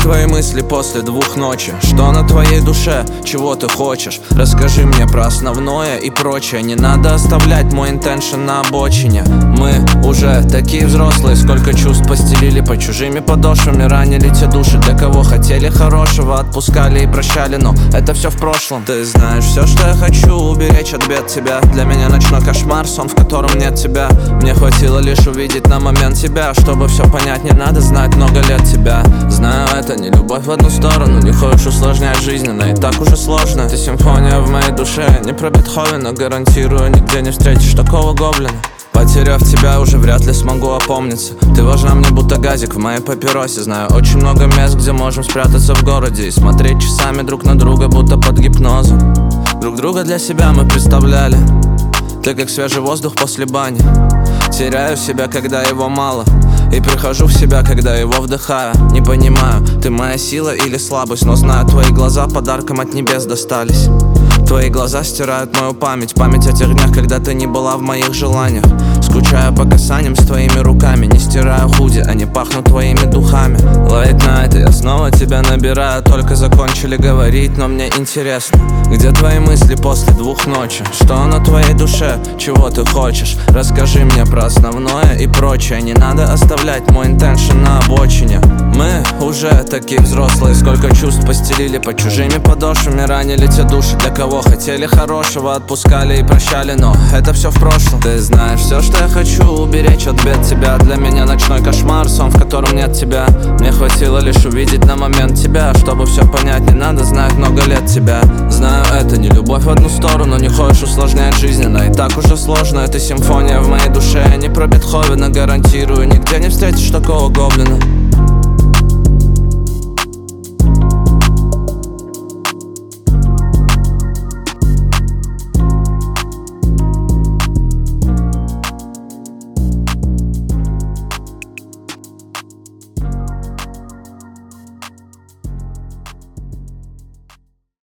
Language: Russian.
твои мысли после 2 ночи? Что на твоей душе? Чего ты хочешь? Расскажи мне про основное и прочее. Не надо оставлять мой интеншн на обочине. Мы уже такие взрослые, сколько чувств постелили под чужими подошвами. Ранили те души, для кого хотели хорошего, отпускали и прощали, но это все в прошлом. Ты знаешь, все, что я хочу, уберечь от бед тебя. Для меня ночной кошмар, сон, в котором нет тебя. Мне хватило лишь увидеть на момент тебя. Чтобы все понять, не надо знать много лет тебя. Знаю, это не любовь в одну сторону. Не хочешь усложнять жизненно, и так уже сложно. Ты симфония в моей душе, не про Бетховена. Гарантирую, нигде не встретишь такого гоблина. Потеряв тебя, уже вряд ли смогу опомниться. Ты важна мне, будто газик в моей папиросе. Знаю очень много мест, где можем спрятаться в городе и смотреть часами друг на друга, будто под гипнозом. Друг друга для себя мы представляли. Ты как свежий воздух после бани. Теряю себя, когда его мало, и прихожу в себя, когда его вдыхаю. Не понимаю, ты моя сила или слабость, но знаю, твои глаза подарком от небес достались. Твои глаза стирают мою память. Память о тех днях, когда ты не была в моих желаниях. Скучаю по касаниям с твоими руками. Не стираю худи, они пахнут твоими духами. Late night, я снова тебя набираю. Только закончили говорить, но мне интересно, где твои мысли после 2 ночи? Что на твоей душе? Чего ты хочешь? Расскажи мне про основное и прочее. Не надо оставлять мой интеншн на обочине. Мы уже такие взрослые, сколько чувств постелили под чужими подошвами. Ранили те души, для кого хотели хорошего, отпускали и прощали, но это все в прошлом. Ты знаешь, все, что я хочу, уберечь от бед тебя. Для меня ночной кошмар, сон, в котором нет тебя. Мне хватило лишь увидеть на момент тебя. Чтобы все понять, не надо знать много лет тебя. Знаю, это не любовь в одну сторону. Не хочешь усложнять жизненно, и так уже сложно. Это симфония в моей душе, не про Бетховена. Гарантирую, нигде не встретишь такого гоблина.